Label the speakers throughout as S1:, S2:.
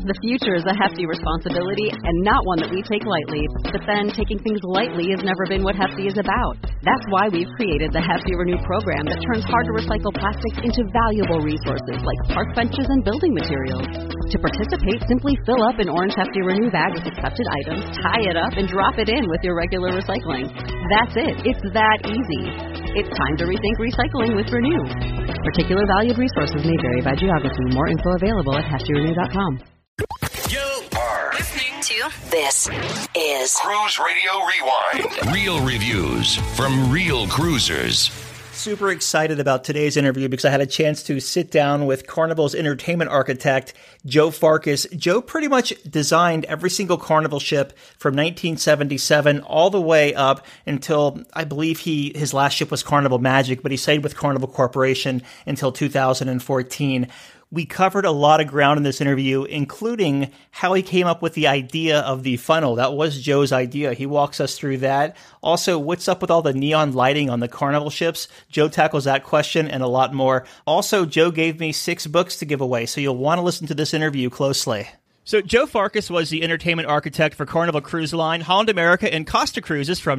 S1: The future is a hefty responsibility and not one that we take lightly. But then taking things lightly has never been what Hefty is about. That's why we've created the Hefty Renew program that turns hard-to-recycle plastics into valuable resources like park benches and building materials. To participate, simply fill up an orange Hefty Renew bag with accepted items, tie it up, and drop it in with your regular recycling. That's it. It's that easy. It's time to rethink recycling with Renew. Particular valued resources may vary by geography. More info available at heftyrenew.com.
S2: You are
S3: listening to This is
S2: Cruise Radio Rewind. Real reviews from real cruisers.
S4: Super excited about today's interview because I had a chance to sit down with Carnival's entertainment architect, Joe Farkas. Joe pretty much designed every single Carnival ship from 1977 all the way up until, I believe his last ship was Carnival Magic, but he stayed with Carnival Corporation until 2014. We covered a lot of ground in this interview, including how he came up with the idea of the funnel. That was Joe's idea. He walks us through that. Also, what's up with all the neon lighting on the Carnival ships? Joe tackles that question and a lot more. Also, Joe gave me 6 books to give away, so you'll want to listen to this interview closely. So Joe Farkas was the entertainment architect for Carnival Cruise Line, Holland America, and Costa Cruises from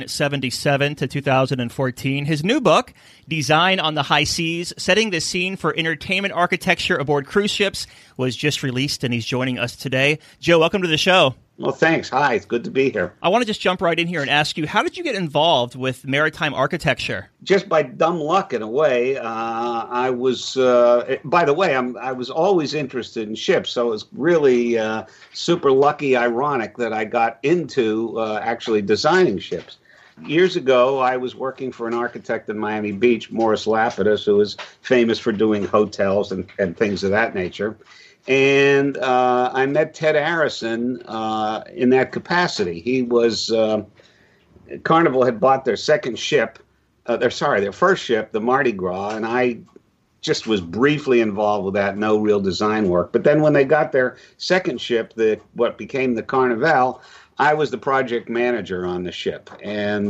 S4: 1977 to 2014. His new book, Design on the High Seas, Setting the Scene for Entertainment Architecture Aboard Cruise Ships, was just released, and he's joining us today. Joe, welcome to the show.
S5: Well, thanks. Hi, it's good to be here.
S4: I want to just jump right in here and ask you, how did you get involved with maritime architecture?
S5: Just by dumb luck, in a way. I was, by the way, I was always interested in ships, so it was really super lucky, ironic that I got into actually designing ships. Years ago, I was working for an architect in Miami Beach, Morris Lapidus, who was famous for doing hotels and things of that nature. And I met Ted Arison in that capacity. He was, Carnival had bought their second ship, their first ship, the Mardi Gras, and I just was briefly involved with that, no real design work. But then when they got their second ship, what became the Carnival, I was the project manager on the ship, and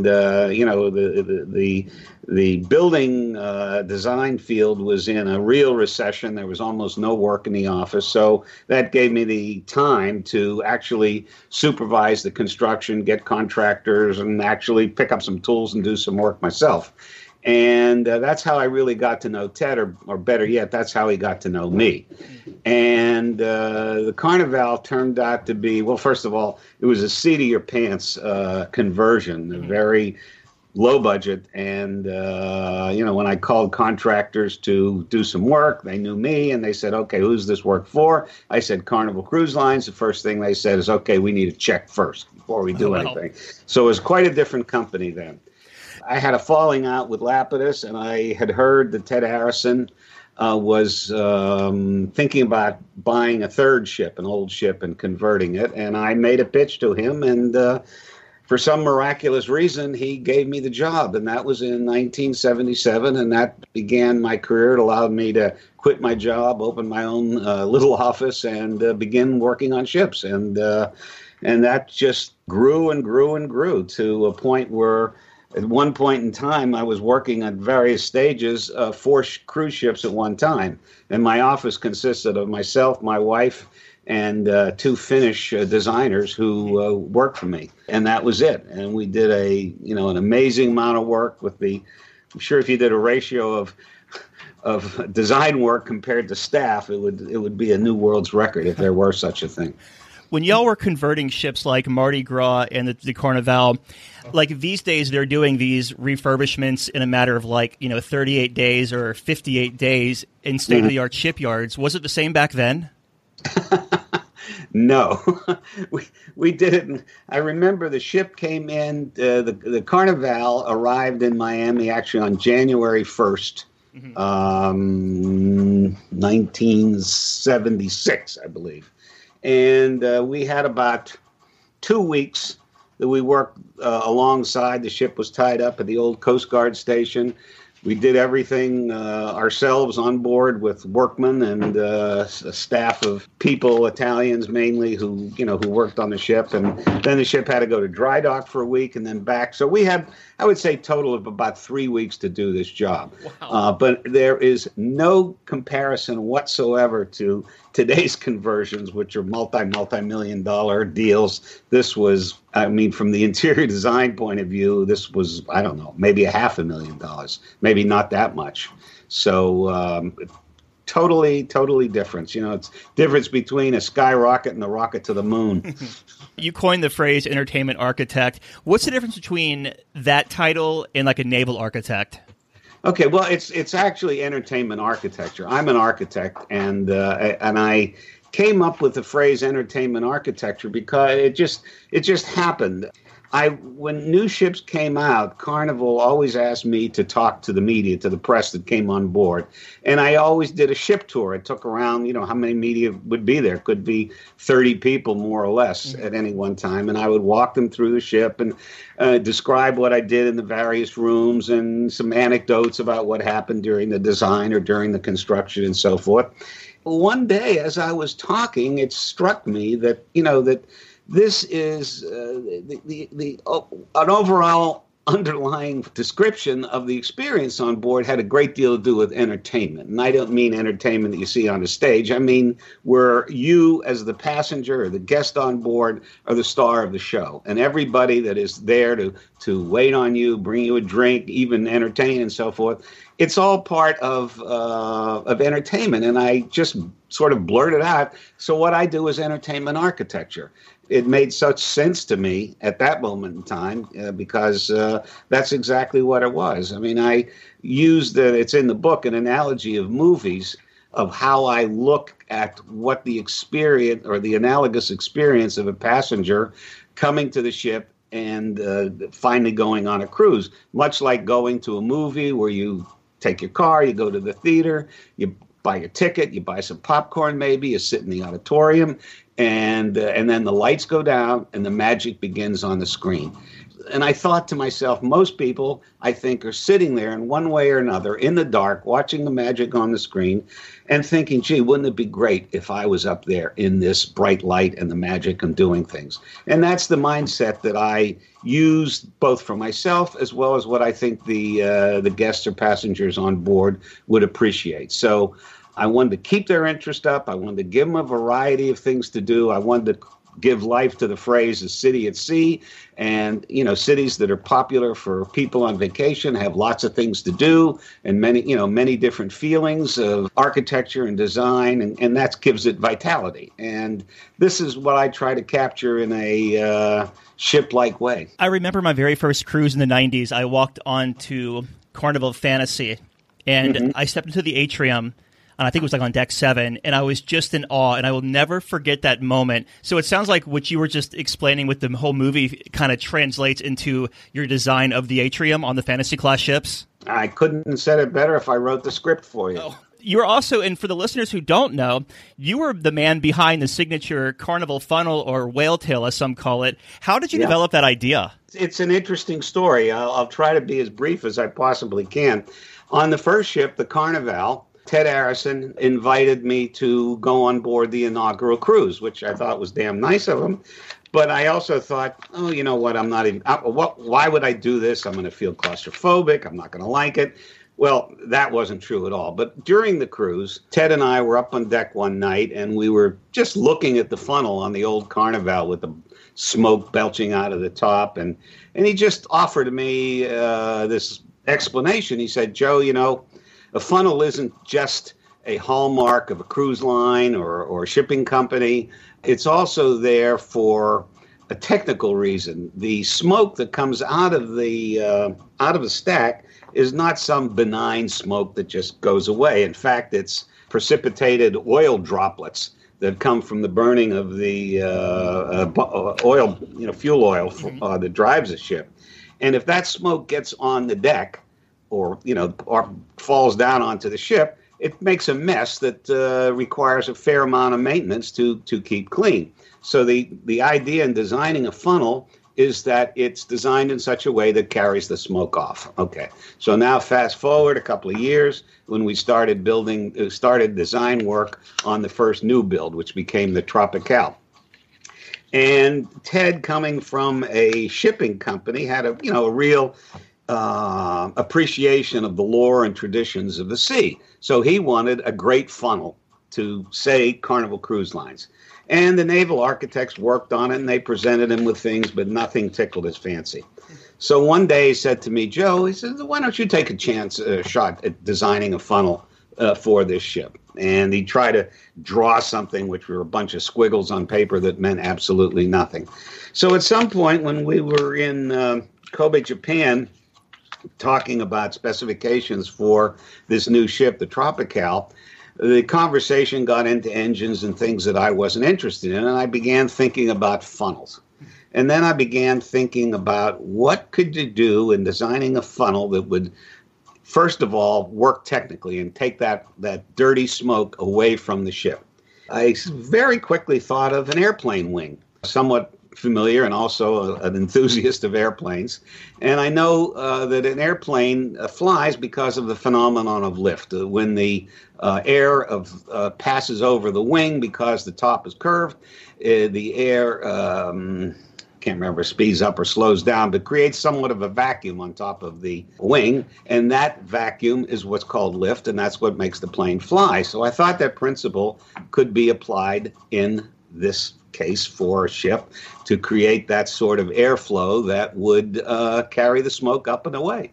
S5: the building design field was in a real recession. There was almost no work in the office, so that gave me the time to actually supervise the construction, get contractors, and actually pick up some tools and do some work myself. And that's how I really got to know Ted, or better yet, that's how he got to know me. And the Carnival turned out to be, well, first of all, it was a seat-of-your-pants conversion, a very low budget. And, when I called contractors to do some work, they knew me, and they said, okay, who's this work for? I said, Carnival Cruise Lines. The first thing they said is, okay, we need a check first before we do anything. So it was quite a different company then. I had a falling out with Lapidus, and I had heard that Ted Arison was thinking about buying a third ship, an old ship, and converting it. And I made a pitch to him, and for some miraculous reason, he gave me the job. And that was in 1977, and that began my career. It allowed me to quit my job, open my own little office, and begin working on ships. And that just grew and grew and grew to a point where at one point in time, I was working at various stages, 4 cruise ships at one time. And my office consisted of myself, my wife, and 2 Finnish designers who worked for me. And that was it. And we did an amazing amount of work with I'm sure if you did a ratio of design work compared to staff, it would be a new world's record if there were such a thing.
S4: When y'all were converting ships like Mardi Gras and the Carnival, like these days they're doing these refurbishments in a matter of 38 days or 58 days in state-of-the-art shipyards. Was it the same back then?
S5: No. we did it. I remember the ship came in, the Carnival arrived in Miami actually on January 1st, 1976, I believe. And we had about 2 weeks that we worked alongside. The ship was tied up at the old Coast Guard station. We did everything ourselves on board with workmen and a staff of people, Italians mainly, who worked on the ship. And then the ship had to go to dry dock for a week and then back. So we had, I would say, total of about 3 weeks to do this job. Wow. But there is no comparison whatsoever to today's conversions, which are multi-million dollar deals. This was, from the interior design point of view, this was, I don't know, maybe $500,000, maybe not that much. So totally different. It's difference between a skyrocket and a rocket to the moon.
S4: You coined the phrase entertainment architect. What's the difference between that title and like a naval architect?
S5: Okay, well, it's actually entertainment architecture. I'm an architect, and I came up with the phrase entertainment architecture because it just happened. When new ships came out, Carnival always asked me to talk to the media, to the press that came on board. And I always did a ship tour. It took around, how many media would be there? Could be 30 people, more or less, at any one time. And I would walk them through the ship and describe what I did in the various rooms and some anecdotes about what happened during the design or during the construction and so forth. One day, as I was talking, it struck me that, that this is an overall underlying description of the experience on board had a great deal to do with entertainment. And I don't mean entertainment that you see on a stage. I mean where you, as the passenger or the guest on board, are the star of the show. And everybody that is there to wait on you, bring you a drink, even entertain and so forth, it's all part of entertainment. And I just sort of blurted out, so what I do is entertainment architecture. It made such sense to me at that moment in time because that's exactly what it was. I used, it's in the book, an analogy of movies of how I look at what the experience or the analogous experience of a passenger coming to the ship and finally going on a cruise, much like going to a movie where you take your car, you go to the theater, you buy your ticket, you buy some popcorn maybe, you sit in the auditorium, and then the lights go down and the magic begins on the screen. And I thought to myself, most people, I think, are sitting there in one way or another in the dark, watching the magic on the screen and thinking, gee, wouldn't it be great if I was up there in this bright light and the magic and doing things? And that's the mindset that I use both for myself as well as what I think the guests or passengers on board would appreciate. So I wanted to keep their interest up. I wanted to give them a variety of things to do. I wanted to give life to the phrase "a city at sea," and cities that are popular for people on vacation have lots of things to do and many different feelings of architecture and design, and that gives it vitality. And this is what I try to capture in a ship-like way.
S4: I remember my very first cruise in the 90s. I walked onto Carnival Fantasy, and I stepped into the atrium. And I think it was like on deck 7, and I was just in awe, and I will never forget that moment. So it sounds like what you were just explaining with the whole movie kind of translates into your design of the atrium on the Fantasy class ships.
S5: I couldn't have said it better if I wrote the script for you.
S4: Oh. You were also, and for the listeners who don't know, you were the man behind the signature Carnival funnel, or whale tail as some call it. How did you develop that idea?
S5: It's an interesting story. I'll try to be as brief as I possibly can. On the first ship, the Carnival, Ted Arison invited me to go on board the inaugural cruise, which I thought was damn nice of him. But I also thought, oh, you know what? Why would I do this? I'm going to feel claustrophobic. I'm not going to like it. Well, that wasn't true at all. But during the cruise, Ted and I were up on deck one night, and we were just looking at the funnel on the old Carnival with the smoke belching out of the top. And he just offered me this explanation. He said, Joe, a funnel isn't just a hallmark of a cruise line or a shipping company. It's also there for a technical reason. The smoke that comes out of the stack is not some benign smoke that just goes away. In fact, it's precipitated oil droplets that come from the burning of the oil, fuel oil that drives a ship. And if that smoke gets on the deck, or falls down onto the ship, it makes a mess that requires a fair amount of maintenance to keep clean. So the idea in designing a funnel is that it's designed in such a way that carries the smoke off. Okay, so now fast forward a couple of years when we started design work on the first new build, which became the Tropical. And Ted, coming from a shipping company, had a real appreciation of the lore and traditions of the sea. So he wanted a great funnel to say Carnival Cruise Lines. And the naval architects worked on it, and they presented him with things, but nothing tickled his fancy. So one day he said to me, Joe, he said, why don't you take a shot at designing a funnel for this ship? And he tried to draw something, which were a bunch of squiggles on paper that meant absolutely nothing. So at some point when we were in Kobe, Japan, talking about specifications for this new ship, the Tropical, the conversation got into engines and things that I wasn't interested in, and I began thinking about funnels. And then I began thinking about what could you do in designing a funnel that would, first of all, work technically and take that dirty smoke away from the ship. I very quickly thought of an airplane wing, somewhat familiar and also an enthusiast of airplanes. And I know that an airplane flies because of the phenomenon of lift. When the air passes over the wing because the top is curved, the air, can't remember, speeds up or slows down, but creates somewhat of a vacuum on top of the wing. And that vacuum is what's called lift, and that's what makes the plane fly. So I thought that principle could be applied in this case for a ship to create that sort of airflow that would carry the smoke up and away.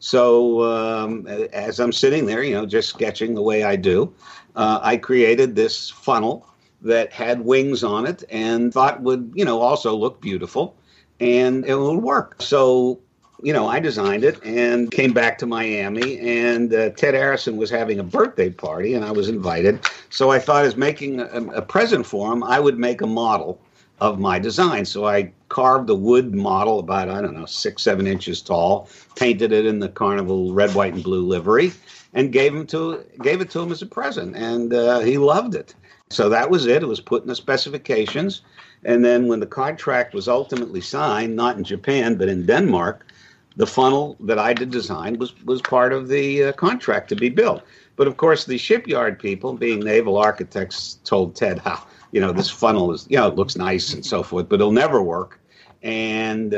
S5: So as I'm sitting there, just sketching the way I do, I created this funnel that had wings on it and thought would, also look beautiful and it would work. So, I designed it and came back to Miami, and Ted Arison was having a birthday party and I was invited. So I thought, as making a present for him, I would make a model of my design. So I carved a wood model about, 6-7 inches tall, painted it in the Carnival red, white, and blue livery, and gave it to him as a present. And he loved it. So that was it. It was put in the specifications. And then when the contract was ultimately signed, not in Japan, but in Denmark, the funnel that I did design was part of the contract to be built. But of course, the shipyard people, being naval architects, told Ted, this funnel is, it looks nice and so forth, but it'll never work. And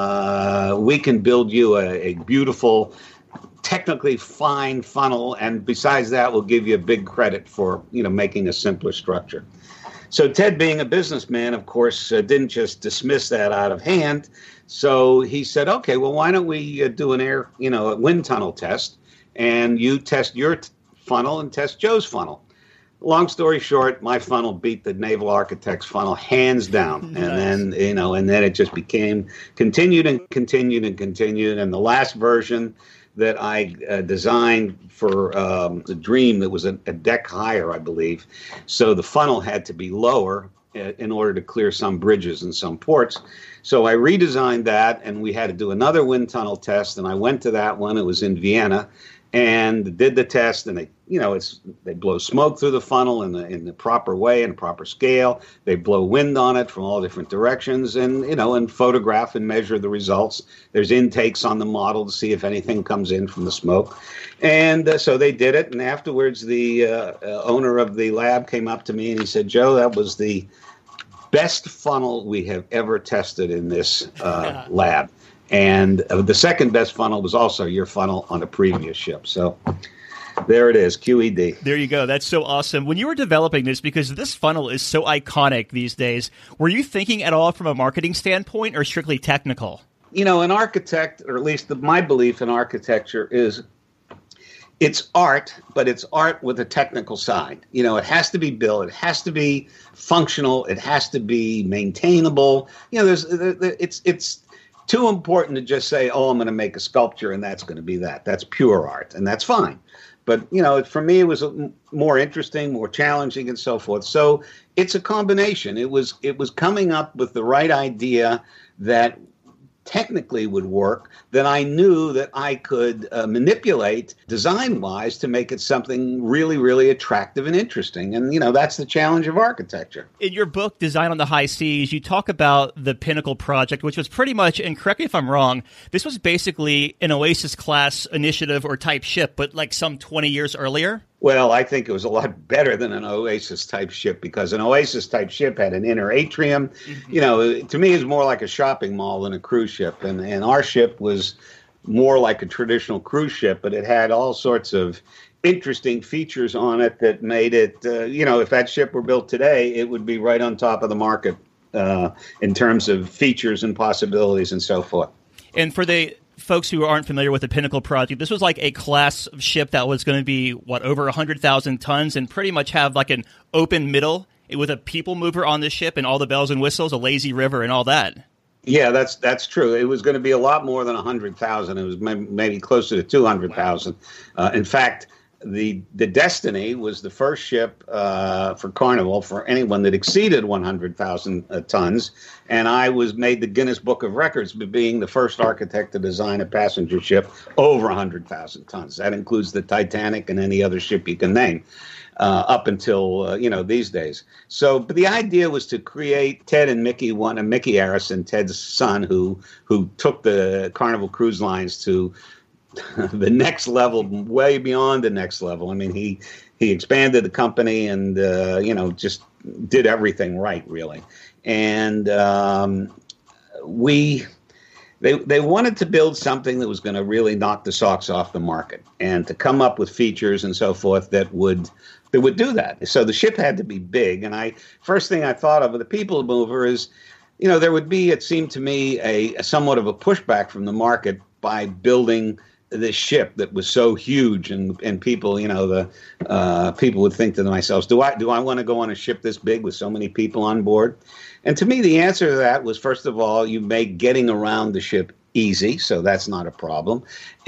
S5: we can build you a beautiful, technically fine funnel. And besides that, we'll give you a big credit for, making a simpler structure. So Ted, being a businessman, of course, didn't just dismiss that out of hand. So he said, okay, well, why don't we do a wind tunnel test, and you test your funnel and test Joe's funnel. Long story short, my funnel beat the naval architect's funnel hands down. Nice. And then, and then it just continued. And the last version that I designed for the Dream, that was a deck higher, I believe. So the funnel had to be lower in order to clear some bridges and some ports. So I redesigned that, and we had to do another wind tunnel test. And I went to that one. It was in Vienna, and did the test. And they blow smoke through the funnel in the proper way, in a proper scale. They blow wind on it from all different directions, and photograph and measure the results. There's intakes on the model to see if anything comes in from the smoke. And so they did it. And afterwards, the owner of the lab came up to me and he said, Joe, that was the best funnel we have ever tested in this lab. And the second best funnel was also your funnel on a previous ship. So there it is, QED.
S4: There you go. That's so awesome. When you were developing this, because this funnel is so iconic these days, were you thinking at all from a marketing standpoint or strictly technical?
S5: An architect, or at least my belief in architecture is it's art, but it's art with a technical side. It has to be built. It has to be functional. It has to be maintainable. It's too important to just say, oh, I'm going to make a sculpture and that's going to be that. That's pure art, and that's fine. But, for me, it was more interesting, more challenging, and so forth. So it's a combination. It was coming up with the right idea that technically would work that I knew that I could manipulate design-wise to make it something really, really attractive and interesting. And, that's the challenge of architecture.
S4: In your book, Design on the High Seas, you talk about the Pinnacle project, which was pretty much, and correct me if I'm wrong, this was basically an Oasis-class initiative or type ship, but like some 20 years earlier?
S5: Well, I think it was a lot better than an Oasis-type ship because an Oasis-type ship had an inner atrium. Mm-hmm. To me, it's more like a shopping mall than a cruise ship. And our ship was more like a traditional cruise ship, but it had all sorts of interesting features on it that made it, if that ship were built today, it would be right on top of the market in terms of features and possibilities and so forth.
S4: And for the folks who aren't familiar with the Pinnacle project, this was like a class of ship that was going to be, over 100,000 tons and pretty much have like an open middle with a people mover on the ship and all the bells and whistles, a lazy river and all that.
S5: Yeah, that's true. It was going to be a lot more than 100,000. It was maybe closer to 200,000. In fact, the Destiny was the first ship for Carnival for anyone that exceeded 100,000 tons, and I was made the Guinness Book of Records by being the first architect to design a passenger ship over 100,000 tons. That includes the Titanic and any other ship you can name. Up until, these days. So, but the idea was to create Ted and Mickey, Mickey Arison, Ted's son, who took the Carnival Cruise Lines to the next level, way beyond the next level. I mean, he expanded the company and, just did everything right, really. And They wanted to build something that was going to really knock the socks off the market and to come up with features and so forth that would do that. So the ship had to be big. And first thing I thought of with the people mover is, there would be, it seemed to me, a somewhat of a pushback from the market by building this ship that was so huge and people, people would think to themselves, do I want to go on a ship this big with so many people on board? And to me, the answer to that was, first of all, you make getting around the ship easy, so that's not a problem.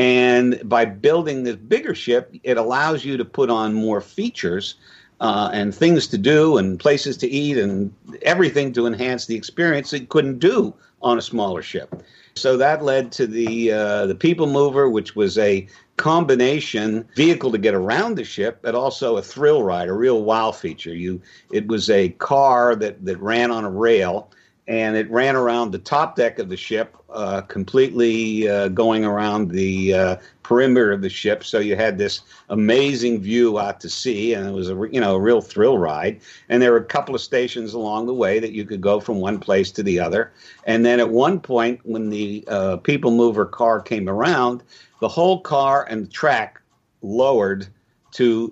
S5: And by building this bigger ship, it allows you to put on more features and things to do and places to eat and everything to enhance the experience that you couldn't do on a smaller ship. So that led to the People Mover, which was a combination vehicle to get around the ship, but also a thrill ride, a real wow feature. It was a car that ran on a rail, and it ran around the top deck of the ship, completely going around the perimeter of the ship. So you had this amazing view out to sea, and it was a real thrill ride. And there were a couple of stations along the way that you could go from one place to the other. And then at one point, when the People Mover car came around, the whole car and the track lowered to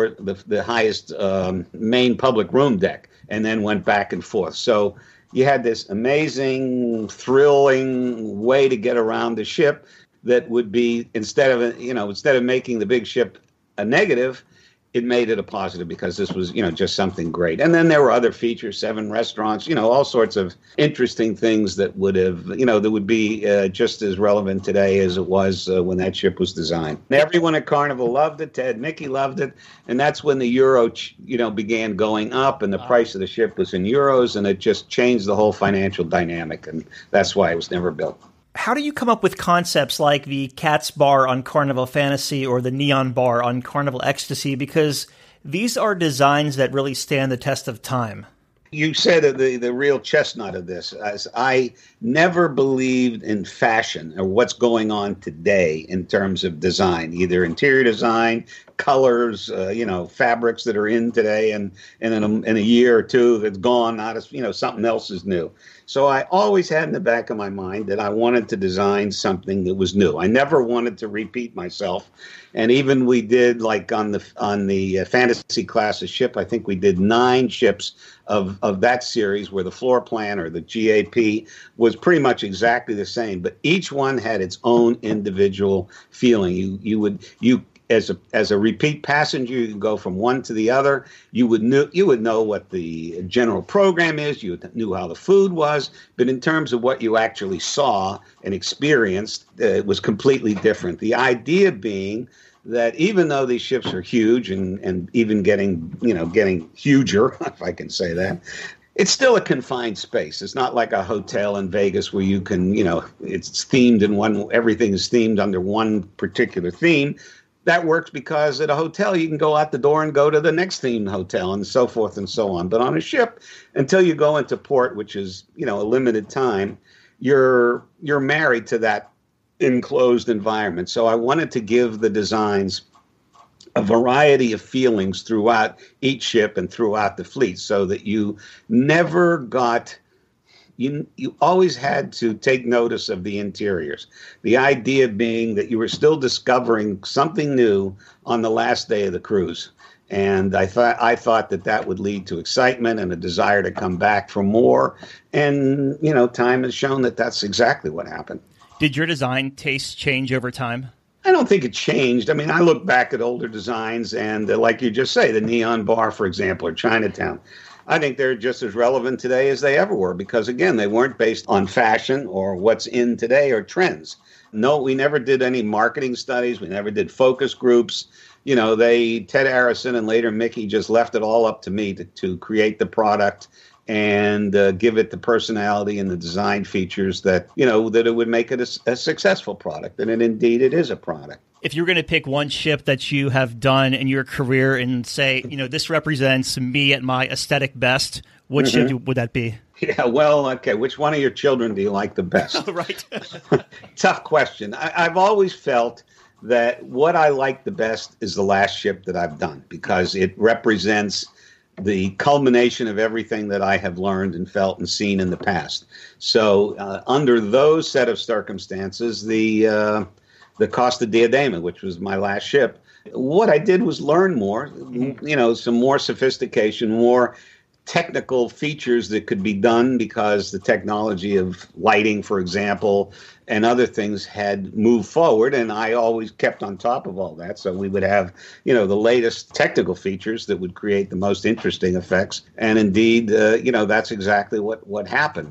S5: the highest main public room deck, and then went back and forth. So you had this amazing, thrilling way to get around the ship that would be, instead of making the big ship a negative, it made it a positive because this was, just something great. And then there were other features, 7 restaurants, all sorts of interesting things that would have, that would be just as relevant today as it was when that ship was designed. And everyone at Carnival loved it. Ted, Mickey loved it. And that's when the euro, began going up and the price of the ship was in euros, and it just changed the whole financial dynamic. And that's why it was never built.
S4: How do you come up with concepts like the Cat's Bar on Carnival Fantasy or the Neon Bar on Carnival Ecstasy? Because these are designs that really stand the test of time.
S5: You said the real chestnut of this. As I never believed in fashion or what's going on today in terms of design, either interior design, colors, fabrics that are in today, and in a year or two that's gone, not as something else is new. So I always had in the back of my mind that I wanted to design something that was new. I never wanted to repeat myself. And even we did, like on the fantasy class of ship, I think we did 9 ships of that series where the floor plan or the GAP was pretty much exactly the same, but each one had its own individual feeling. You as a repeat passenger, you can go from one to the other. You would know what the general program is. You knew how the food was, but in terms of what you actually saw and experienced, it was completely different. The idea being that even though these ships are huge and even getting huger, if I can say that, It's still a confined space. It's not like a hotel in Vegas where you can, it's themed in one, everything is themed under one particular theme. That works because at a hotel, you can go out the door and go to the next themed hotel and so forth and so on. But on a ship, until you go into port, which is, a limited time, you're married to that enclosed environment. So I wanted to give the designs a variety of feelings throughout each ship and throughout the fleet, so that you never got, you always had to take notice of the interiors. The idea being that you were still discovering something new on the last day of the cruise. And I thought that would lead to excitement and a desire to come back for more. And, time has shown that that's exactly what happened.
S4: Did your design tastes change over time?
S5: I don't think it changed. I mean, I look back at older designs and like you just say, the Neon Bar, for example, or Chinatown. I think they're just as relevant today as they ever were because, again, they weren't based on fashion or what's in today or trends. No, we never did any marketing studies. We never did focus groups. Ted Arison and later Mickey just left it all up to me to create the product and give it the personality and the design features that, that it would make it a successful product. And indeed, it is a product.
S4: If you were going to pick one ship that you have done in your career and say, this represents me at my aesthetic best, what ship would that be?
S5: Yeah, well, okay. Which one of your children do you like the best?
S4: Oh, right.
S5: Tough question. I've always felt that what I like the best is the last ship that I've done because it represents the culmination of everything that I have learned and felt and seen in the past. So under those set of circumstances, the Costa Diadema, which was my last ship, what I did was learn more, some more sophistication, more technical features that could be done because the technology of lighting, for example, and other things had moved forward, and I always kept on top of all that. So we would have, the latest technical features that would create the most interesting effects. And indeed, that's exactly what happened.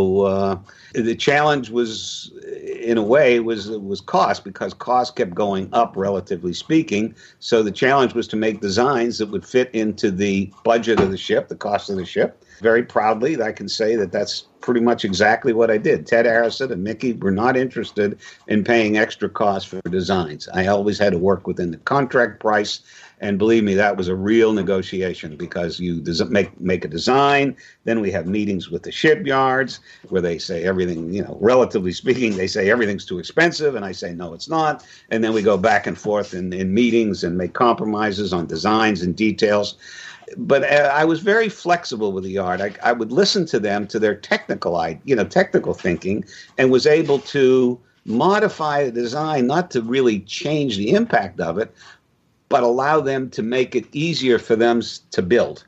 S5: So the challenge was, in a way, was cost, because cost kept going up, relatively speaking. So the challenge was to make designs that would fit into the budget of the ship, the cost of the ship. Very proudly, I can say that that's pretty much exactly what I did. Ted Arison and Mickey were not interested in paying extra costs for designs. I always had to work within the contract price, and believe me, that was a real negotiation because you make a design, then we have meetings with the shipyards where they say everything, relatively speaking, they say everything's too expensive, and I say, no, it's not. And then we go back and forth in meetings and make compromises on designs and details. But I was very flexible with the yard. I would listen to them, to their technical thinking, and was able to modify the design, not to really change the impact of it, but allow them to make it easier for them to build.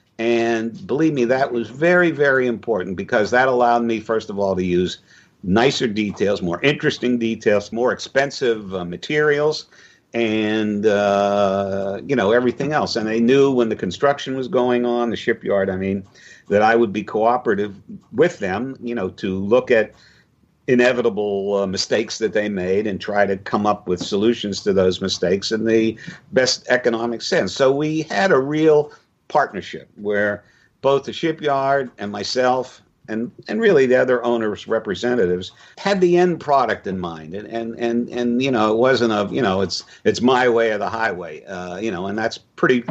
S5: And believe me, that was very, very important because that allowed me, first of all, to use nicer details, more interesting details, more expensive materials, and, everything else. And they knew when the construction was going on, the shipyard, that I would be cooperative with them, to look at inevitable mistakes that they made and try to come up with solutions to those mistakes in the best economic sense. So we had a real partnership where both the shipyard and myself and really the other owners' representatives had the end product in mind, and it wasn't it's my way or the highway, and that's pretty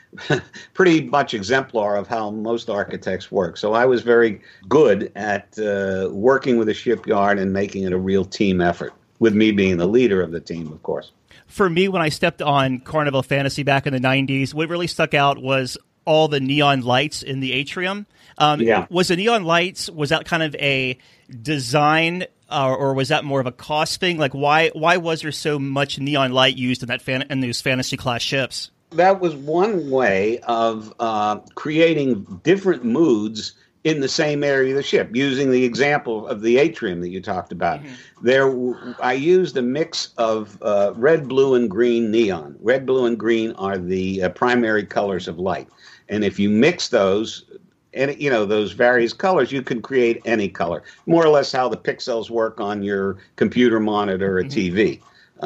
S5: much exemplar of how most architects work. So I was very good at working with the shipyard and making it a real team effort, with me being the leader of the team, of course.
S4: For me, when I stepped on Carnival Fantasy back in the 90s, what really stuck out was all the neon lights in the atrium. Was the neon lights, was that kind of a design or was that more of a cost thing? Like, why was there so much neon light used in those fantasy class ships?
S5: That was one way of creating different moods in the same area of the ship, using the example of the atrium that you talked about. Mm-hmm. I used a mix of red, blue, and green neon. Red, blue, and green are the primary colors of light. And if you mix those, and those various colors, you can create any color. More or less how the pixels work on your computer monitor or TV.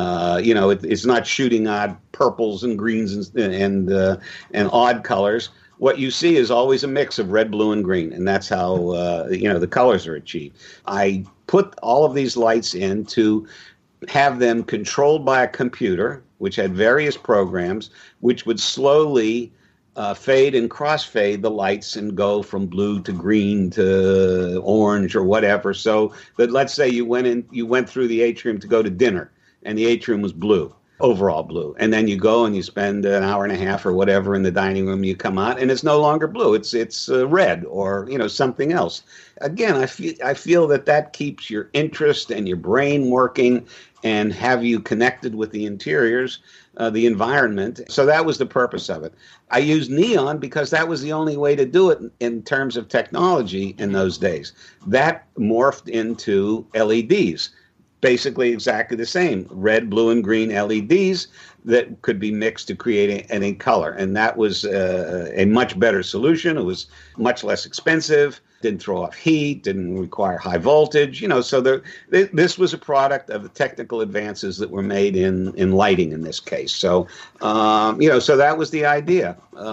S5: It's not shooting odd purples and greens and odd colors. what you see is always a mix of red, blue, and green, and that's how the colors are achieved. I put all of these lights in to have them controlled by a computer, which had various programs, which would slowly fade and crossfade the lights and go from blue to green to orange or whatever. So that, let's say you went through the atrium to go to dinner, and the atrium was blue, overall blue, and then you go and you spend an hour and a half or whatever in the dining room. You come out and it's no longer blue; it's red or something else. Again, I feel that keeps your interest and your brain working and have you connected with the interiors, the environment. So that was the purpose of it. I used neon because that was the only way to do it in terms of technology in those days. That morphed into LEDs, basically exactly the same, red, blue, and green LEDs that could be mixed to create any color. And that was a much better solution. It was much less expensive, didn't throw off heat, didn't require high voltage. So this was a product of the technical advances that were made in lighting in this case. So, so that was the idea,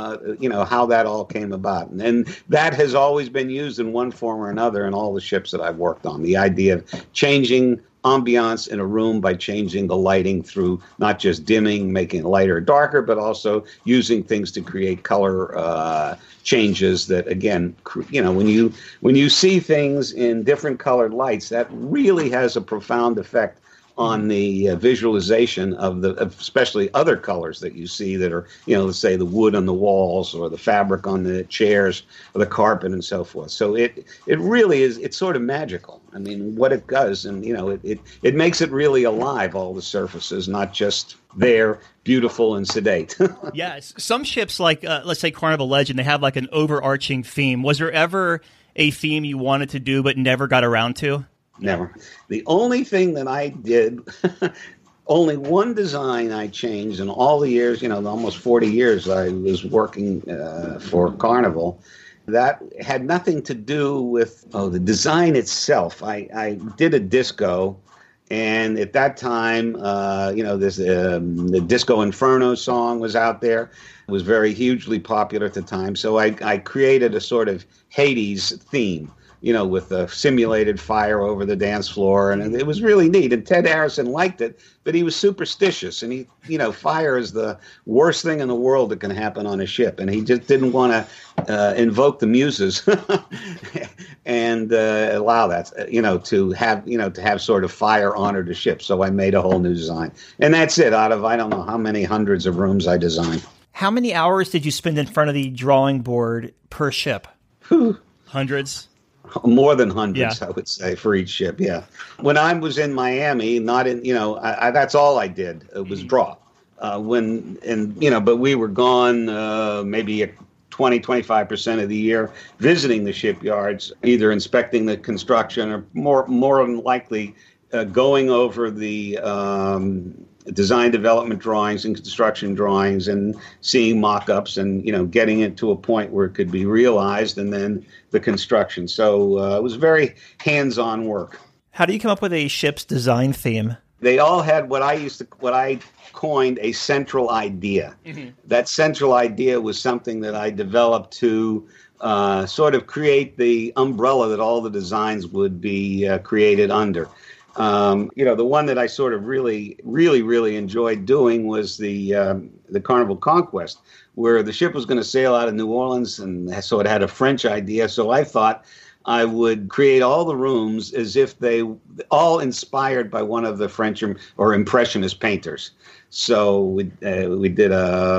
S5: how that all came about. And that has always been used in one form or another in all the ships that I've worked on. The idea of changing ambiance in a room by changing the lighting through not just dimming, making it lighter or darker, but also using things to create color changes that, again, when you see things in different colored lights, that really has a profound effect on the visualization of especially other colors that you see that are, let's say the wood on the walls or the fabric on the chairs or the carpet and so forth. So it really is, it's sort of magical. I mean, what it does, and, it makes it really alive, all the surfaces, not just there, beautiful and sedate.
S4: Yes. Some ships like, let's say Carnival Legend, they have like an overarching theme. Was there ever a theme you wanted to do but never got around to?
S5: Never. The only thing that I did, only one design I changed in all the years, almost 40 years I was working for Carnival. That had nothing to do with the design itself. I did a disco, and at that time, the Disco Inferno song was out there. It was very hugely popular at the time. So I created a sort of Hades theme, with a simulated fire over the dance floor. And it was really neat. And Ted Harrison liked it, but he was superstitious. And fire is the worst thing in the world that can happen on a ship. And he just didn't want to invoke the muses and allow that, to have sort of fire honor the ship. So I made a whole new design. And that's it, out of I don't know how many hundreds of rooms I designed.
S4: How many hours did you spend in front of the drawing board per ship? Hundreds?
S5: More than hundreds, yeah. I would say, for each ship, yeah. When I was in Miami, that's all I did. It was draw. But we were gone maybe 20-25% of the year visiting the shipyards, either inspecting the construction or more than likely going over the design development drawings and construction drawings and seeing mock-ups and, getting it to a point where it could be realized, and then the construction. So it was very hands-on work.
S4: How do you come up with a ship's design theme?
S5: They all had what I coined a central idea. Mm-hmm. That central idea was something that I developed to sort of create the umbrella that all the designs would be created under. The one that I sort of really, really, really enjoyed doing was the Carnival Conquest, where the ship was going to sail out of New Orleans, and so it had a French idea. So I thought I would create all the rooms as if they all inspired by one of the French or Impressionist painters. So we did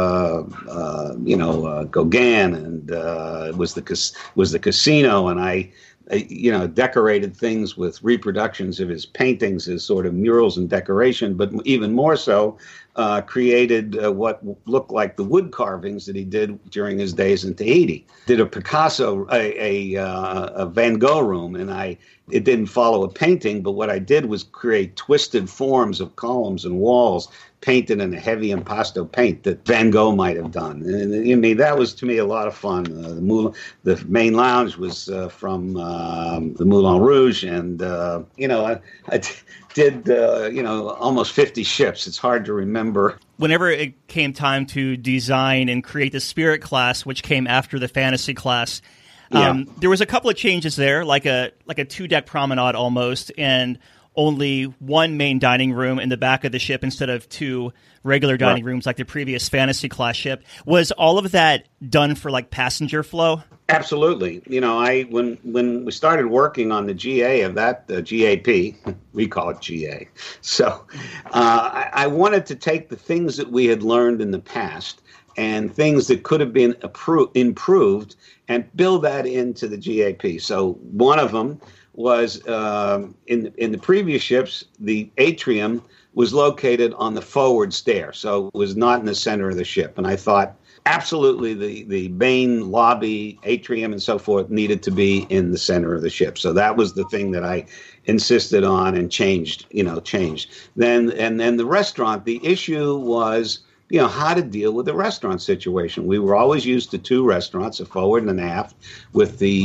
S5: Gauguin, and it was the Casino, and I decorated things with reproductions of his paintings as sort of murals and decoration, but even more so, created what looked like the wood carvings that he did during his days in Tahiti. Did a Picasso, a Van Gogh room, and it didn't follow a painting, but what I did was create twisted forms of columns and walls painted in a heavy impasto paint that Van Gogh might have done. And I mean, that was to me a lot of fun. The main lounge was from the Moulin Rouge, and I did almost 50 ships. It's hard to remember.
S4: Whenever it came time to design and create the Spirit class, which came after the Fantasy class, there was a couple of changes there, like a 2-deck promenade almost, and only one main dining room in the back of the ship instead of 2 regular dining rooms like the previous Fantasy class ship. Was all of that done for like passenger flow?
S5: Absolutely. When we started working on the GA of that, the GAP, we call it GA. So I wanted to take the things that we had learned in the past and things that could have been improved and build that into the GAP. So one of them was in the previous ships, the atrium was located on the forward stair, so it was not in the center of the ship. And I thought absolutely the main lobby, atrium, and so forth needed to be in the center of the ship. So that was the thing that I insisted on and changed. Then the restaurant, the issue was, how to deal with the restaurant situation. We were always used to 2 restaurants, a forward and an aft, with the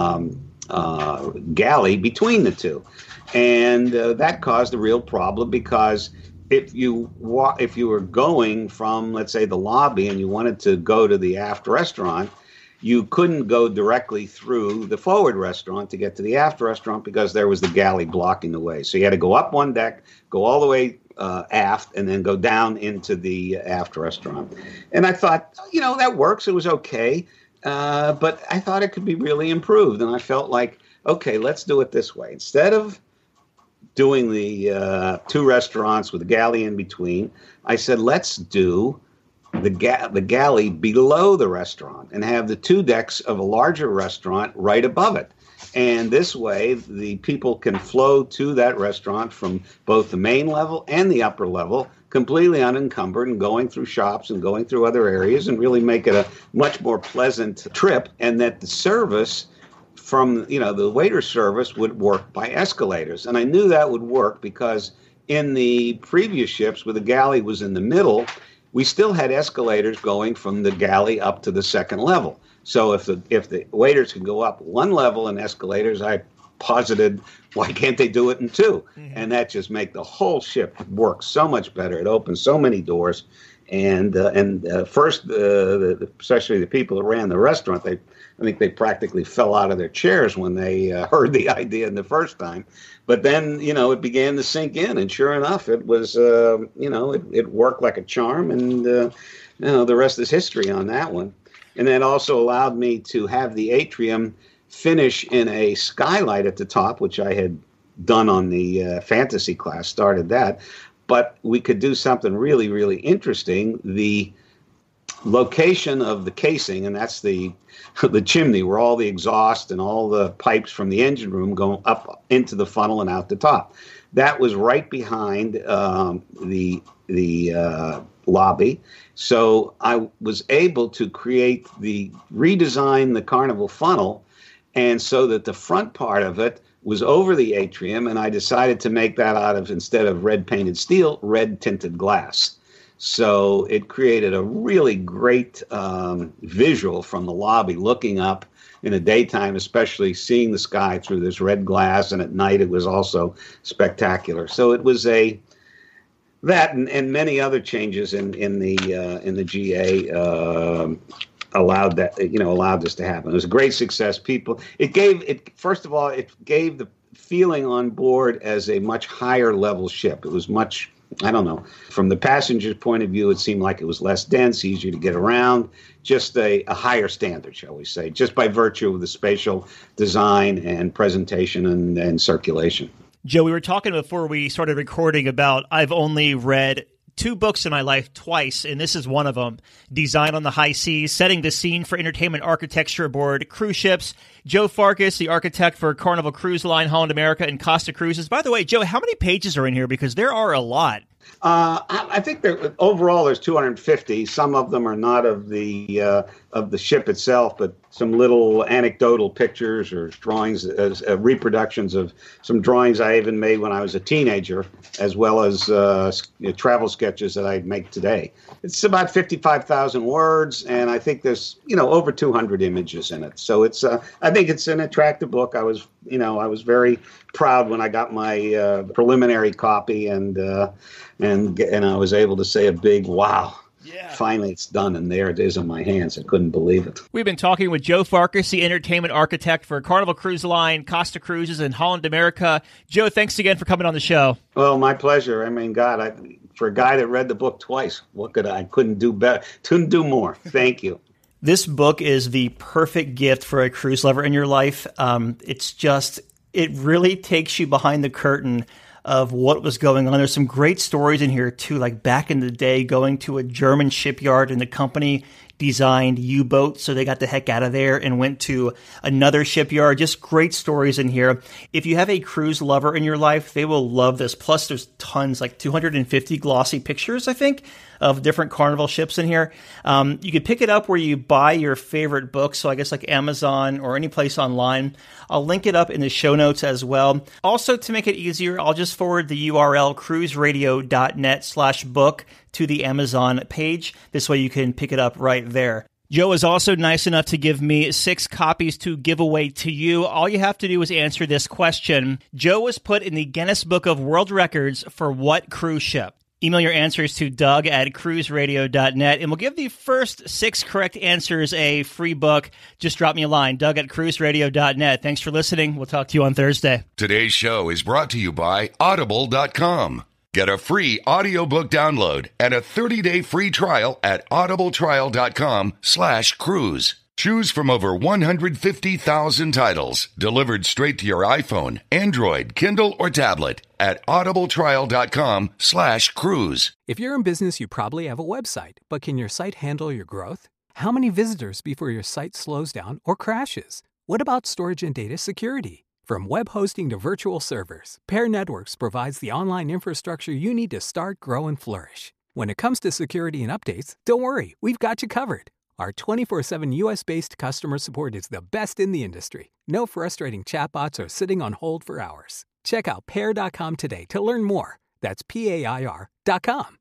S5: galley between the 2. And that caused a real problem because if you were going from, let's say, the lobby and you wanted to go to the aft restaurant, you couldn't go directly through the forward restaurant to get to the aft restaurant because there was the galley blocking the way. So you had to go up one deck, go all the way aft, and then go down into the aft restaurant. And I thought, that works. It was okay. But I thought it could be really improved. And I felt like, okay, let's do it this way. Instead of doing the 2 restaurants with the galley in between, I said, let's do the galley below the restaurant and have the 2 decks of a larger restaurant right above it. And this way, the people can flow to that restaurant from both the main level and the upper level, completely unencumbered, and going through shops and going through other areas, and really make it a much more pleasant trip. And that the service from, the waiter service would work by escalators. And I knew that would work because in the previous ships, where the galley was in the middle, we still had escalators going from the galley up to the second level. So if the waiters can go up 1 level in escalators, I posited, why can't they do it in 2? Mm-hmm. And that just make the whole ship work so much better. It opens so many doors. And first, especially the people that ran the restaurant, I think they practically fell out of their chairs when they heard the idea the first time. But then, it began to sink in, and sure enough, it was, it worked like a charm, and the rest is history on that one. And that also allowed me to have the atrium finish in a skylight at the top, which I had done on the Fantasy class, started that. But we could do something really, really interesting. The location of the casing, and that's the chimney where all the exhaust and all the pipes from the engine room go up into the funnel and out the top. That was right behind the lobby. So I was able to redesign the Carnival funnel, and so that the front part of it was over the atrium, and I decided to make that out of, instead of red painted steel, red tinted glass. So it created a really great visual from the lobby, looking up in the daytime, especially seeing the sky through this red glass, and at night it was also spectacular. So it was that and many other changes in the GA allowed this to happen. It was a great success. First of all, it gave the feeling on board as a much higher level ship. It was much, from the passenger's point of view, it seemed like it was less dense, easier to get around, just a higher standard, shall we say, just by virtue of the spatial design and presentation and circulation.
S4: Joe, we were talking before we started recording about I've only read 2 books in my life twice, and this is one of them. Design on the High Seas, setting the scene for entertainment architecture aboard cruise ships. Joe Farkas, the architect for Carnival Cruise Line, Holland America, and Costa Cruises. By the way, Joe, how many pages are in here? Because there are a lot.
S5: I think overall there's 250. Some of them are not of the ship itself, but some little anecdotal pictures or drawings, as reproductions of some drawings I even made when I was a teenager, as well as travel sketches that I make today. It's about 55,000 words, and I think there's over 200 images in it. So it's I think it's an attractive book. I was very proud when I got my preliminary copy, and I was able to say a big wow. Yeah. Finally, it's done, and there it is in my hands. I couldn't believe it.
S4: We've been talking with Joe Farkas, the entertainment architect for Carnival Cruise Line, Costa Cruises, and Holland America. Joe, thanks again for coming on the show.
S5: Well, my pleasure. I mean, God, for a guy that read the book twice, I couldn't do better. Couldn't do more. Thank you.
S4: This book is the perfect gift for a cruise lover in your life. It really takes you behind the curtain of what was going on. There's some great stories in here too, like back in the day going to a German shipyard and the company designed U-boats, so they got the heck out of there and went to another shipyard. Just great stories in here. If you have a cruise lover in your life, they will love this. Plus, there's tons, like 250 glossy pictures, I think, of different Carnival ships in here. You can pick it up where you buy your favorite books, so I guess like Amazon or any place online. I'll link it up in the show notes as well. Also, to make it easier, I'll just forward the URL cruiseradio.net/book to the Amazon page. This way you can pick it up right there. Joe is also nice enough to give me 6 copies to give away to you. All you have to do is answer this question. Joe was put in the Guinness Book of World Records for what cruise ship? Email your answers to Doug@cruiseradio.net, and we'll give the first 6 correct answers a free book. Just drop me a line, Doug@cruiseradio.net. Thanks for listening. We'll talk to you on Thursday.
S2: Today's show is brought to you by Audible.com. Get a free audiobook download and a 30-day free trial at audibletrial.com/cruise. Choose from over 150,000 titles delivered straight to your iPhone, Android, Kindle, or tablet at audibletrial.com/cruise.
S6: If you're in business, you probably have a website, but can your site handle your growth? How many visitors before your site slows down or crashes? What about storage and data security? From web hosting to virtual servers, Pair Networks provides the online infrastructure you need to start, grow, and flourish. When it comes to security and updates, don't worry, we've got you covered. Our 24/7 US-based customer support is the best in the industry. No frustrating chatbots or sitting on hold for hours. Check out Pair.com today to learn more. That's PAIR.com.